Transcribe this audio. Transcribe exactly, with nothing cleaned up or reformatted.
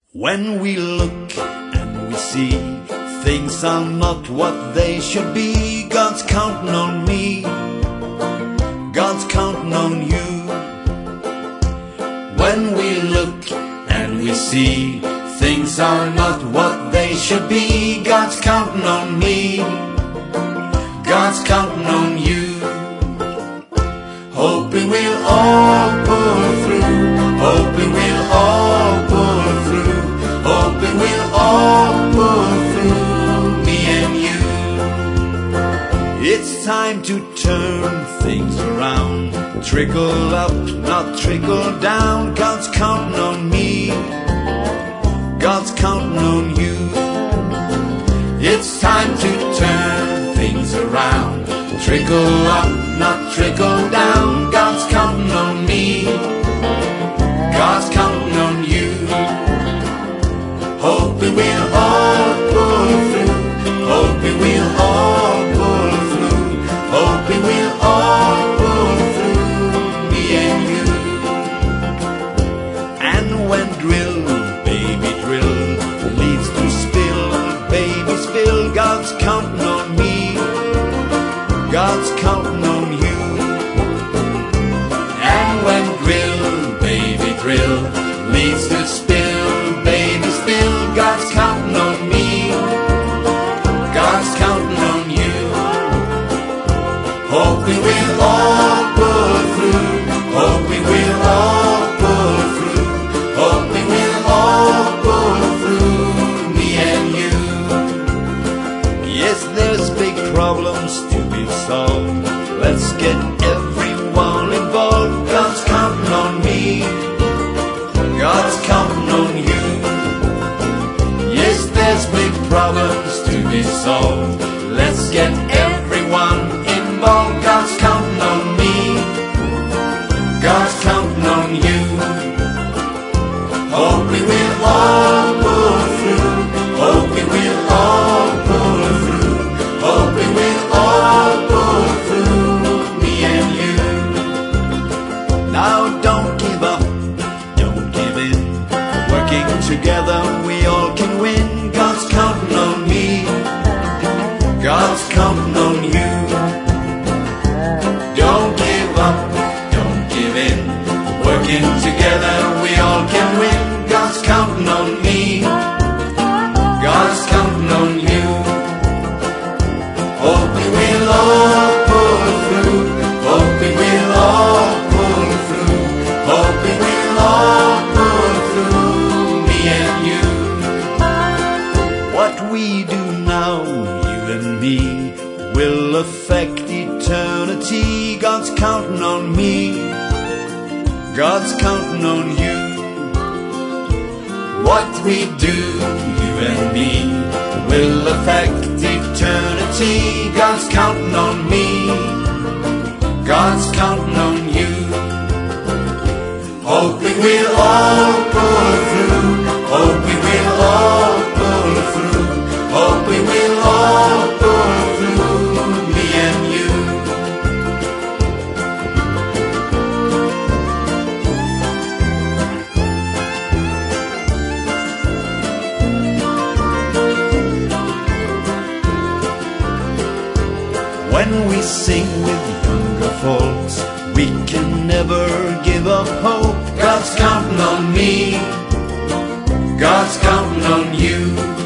When we look and we see things are not what they should be, God's counting on me, God's counting on you. When we look and we see things are not what they should be, God's counting on me, God's counting on you. Hoping we'll all pull through, hoping we'll all pull through, hoping we'll all pull through, me and you. It's time to turn things around, trickle up, not trickle down. God's counting on me, God's counting on you. It's time to turn things around, trickle up, not trickle down. God's counting on me, God's counting on you. Hoping we'll all pull through, hoping we'll all pull through, hoping we'll all pull through, me and you. And when drill, baby drill, leads to spill, baby spill, God's counting on me, God's counting on you. And when drill, baby drill, leads to spill, baby spill, God's counting on me, God's counting on you. Hoping we'll all pull through, hoping we'll all pull through, hoping we'll all pull through, me and you. Yes, there's big problems to be solved, let's get everyone involved. God's counting on me, God's counting on you. Yes, there's big problems to be solved, let's get everyone involved. God's counting on me, God's counting on you. Hoping we'll all pull through, hoping we'll all pull through, hoping we'll all pull through, me and you. Now don't give up, don't give in, working together we all can win. God's counting on me, God's counting on you. Don't give up, don't give in, working together we all can win. God's counting on me, God's counting on you. Hoping we'll all pull through, hoping we'll all pull through, hoping we'll all pull through, me and you. What we do now, you and me, will affect eternity. God's counting on me, God's counting on you. What we do, you and me, will affect eternity. God's counting on me, God's counting on you. Hoping we'll all pull through, hoping we'll all pull through, hoping we'll all pull through, me and you. When we sing with younger folks, we can never give up hope. God's counting on me, God's counting on you.